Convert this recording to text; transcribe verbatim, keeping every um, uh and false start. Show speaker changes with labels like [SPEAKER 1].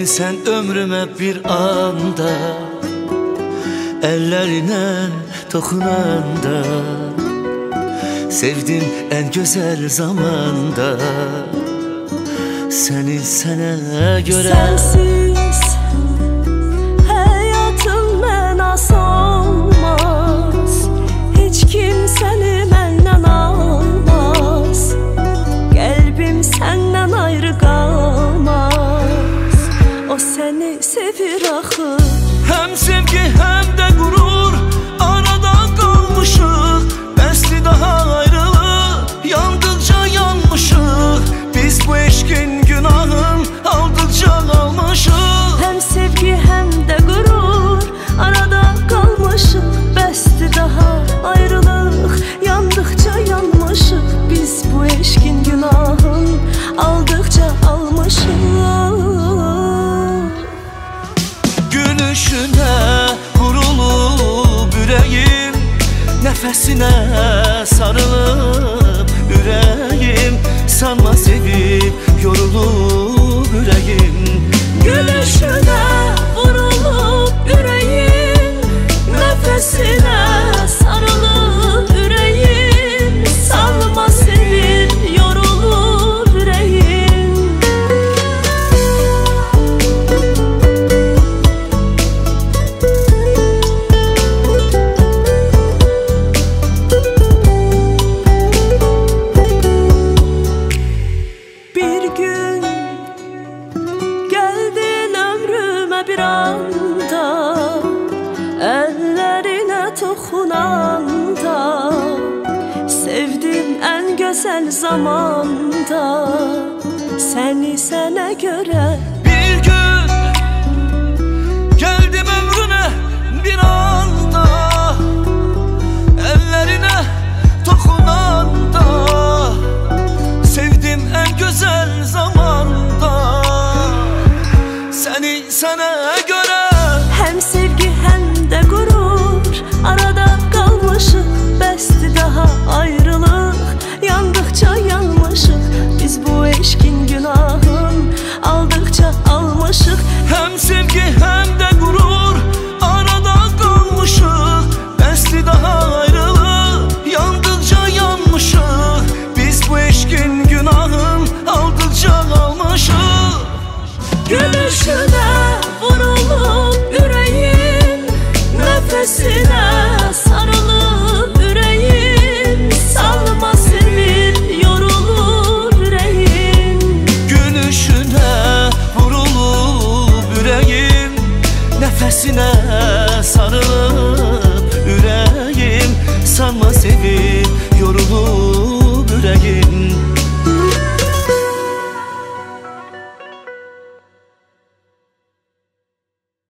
[SPEAKER 1] Girdin sen ömrüme bir anda, ellerine dokunanda. Sevdim en güzel zamanda, seni sana göre.
[SPEAKER 2] Sensiz hayatım mənası olmaz, hiç kimsəni məndən almaz. Qəlbim səndən ayrı qalmaz, o səni sevir axı.
[SPEAKER 1] Hem sevgi hem de gurur arada kalmışık. Besli daha ayrılık, yandıkça yanmışık. Biz bu eşkin günahın aldıkça almışık.
[SPEAKER 2] Hem sevgi hem de gurur arada kalmışık. Besli daha ayrılık, yandıkça yanmışık. Biz bu eşkin günahın aldıkça almışık.
[SPEAKER 1] Gülüşüne vurulup yüreğim, nefesine sarılıp yüreğim. Sanma sevip yorulup yüreğim.
[SPEAKER 2] Gülüşüne vurulup yüreğim, nefesine sarılıp yüreğim. Sanma sevip yorulup yüreğim. Bir anda, ellerine toxunanda. Sevdim en güzel zamanda, seni sana göre.
[SPEAKER 1] Bir gün geldim ömrüne bir anda, ellerine dokunanda. Sevdim en güzel zamanda, seni sana göre.
[SPEAKER 2] Hem sevgi hem de gurur arada kalmışık. Besli daha ayrılık, yandıkça yanmışık. Biz bu eşkin günahın aldıkça almışık.
[SPEAKER 1] Hem sevgi hem de gurur arada kalmışık. Besli daha ayrılık, yandıkça yanmışık. Biz bu eşkin günahın aldıkça almışık.
[SPEAKER 2] Gülüşüne vurulup yüreğim, nefesine sarılıp yüreğim. Salma sevip yorulup yüreğim.
[SPEAKER 1] Gülüşüne vurulup yüreğim, nefesine sarılıp yüreğim. Sanma sevip yorulup